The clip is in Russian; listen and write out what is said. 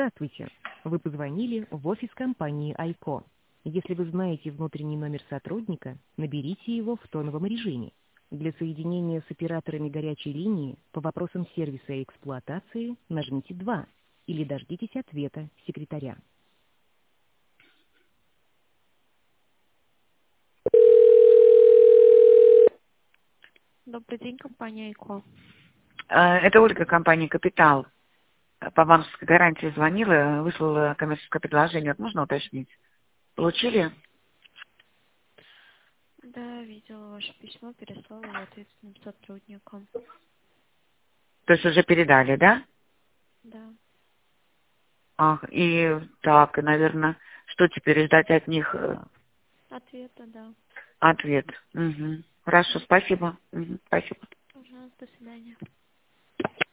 Здравствуйте. Вы позвонили в офис компании Айко. Если вы знаете внутренний номер сотрудника, наберите его в тоновом режиме. Для соединения с операторами горячей линии по вопросам сервиса и эксплуатации нажмите 2 или дождитесь ответа секретаря. Добрый день, компания Айко. Это Ольга, компания «Капитал». По банковской гарантии звонила, выслала коммерческое предложение. Вот можно уточнить? Получили? Да, видела ваше письмо, переслала его ответственным сотрудникам. То есть уже передали, да? Да. Ах, и так, наверное, что теперь ждать от них Ответа, да. ответ? Угу. Хорошо, спасибо. Спасибо. Пожалуйста, до свидания.